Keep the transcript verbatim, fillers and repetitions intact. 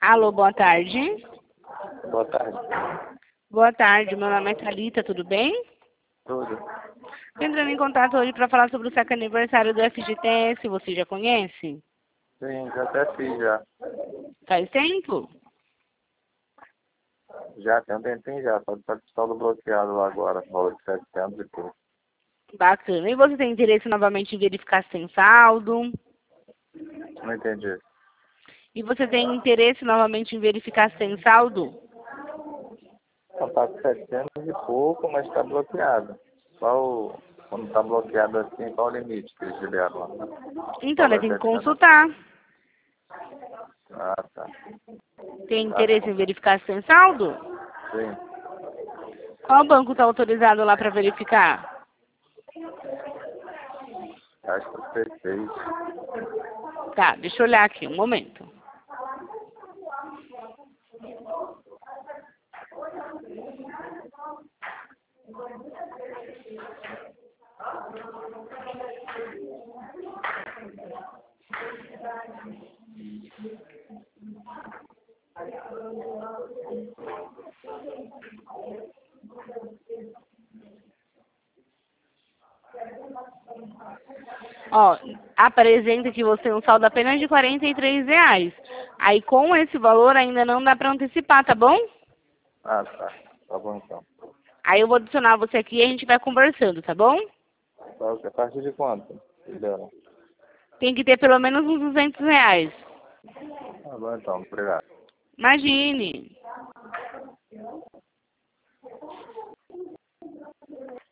Alô, boa tarde. Boa tarde. Boa tarde, meu nome é Thalita, tudo bem? Tudo. Tô entrando em contato hoje para falar sobre o saque aniversário do F G T S, você já conhece? Sim, já até fiz já. Faz tempo? Já tem um tempinho já, só que tá todo bloqueado lá agora, rola de setecentos e tudo. Bacana. E você tem interesse novamente em verificar se tem saldo? Não entendi. E você tem interesse novamente em verificar se tem saldo? Só tá com setecentos e pouco, mas tá bloqueado. Qual, o- quando tá bloqueado assim, qual o limite que eles liberam lá? Então, né, Valor tem que setecentos. consultar. Ah, tá. Tem Ah, interesse em verificar se tem saldo? sim. Qual banco está autorizado lá para verificar? Acho que você fez. Tá, deixa eu olhar aqui, um momento. Ó, apresenta que você tem um saldo apenas de quarenta e três reais. Aí com esse valor ainda não dá para antecipar, tá bom? Ah, tá. Tá bom então. Aí eu vou adicionar você aqui e a gente vai conversando, tá bom? Tá, ok. A partir de quanto? Liberam. Tem que ter pelo menos uns duzentos reais. Tá bom então, obrigado. Imagine.